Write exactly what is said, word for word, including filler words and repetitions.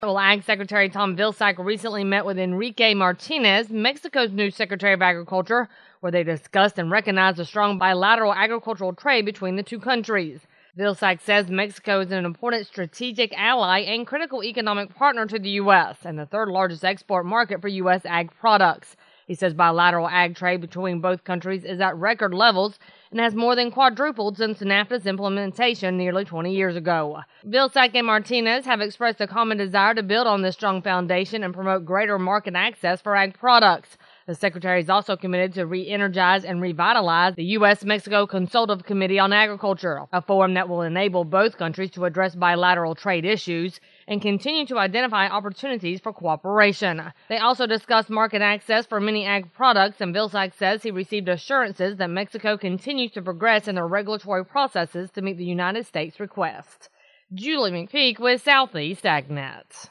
Well, Ag Secretary Tom Vilsack recently met with Enrique Martinez, Mexico's new Secretary of Agriculture, where they discussed and recognized a strong bilateral agricultural trade between the two countries. Vilsack says Mexico is an important strategic ally and critical economic partner to the U S and the third largest export market for U S ag products. He says bilateral ag trade between both countries is at record levels and has more than quadrupled since NAFTA's implementation nearly twenty years ago. Vilsack and Martinez have expressed a common desire to build on this strong foundation and promote greater market access for ag products. The Secretary is also committed to re-energize and revitalize the U S Mexico Consultative Committee on Agriculture, a forum that will enable both countries to address bilateral trade issues and continue to identify opportunities for cooperation. They also discussed market access for many ag products, and Vilsack says he received assurances that Mexico continues to progress in their regulatory processes to meet the United States request. Julie McPeak with Southeast AgNet.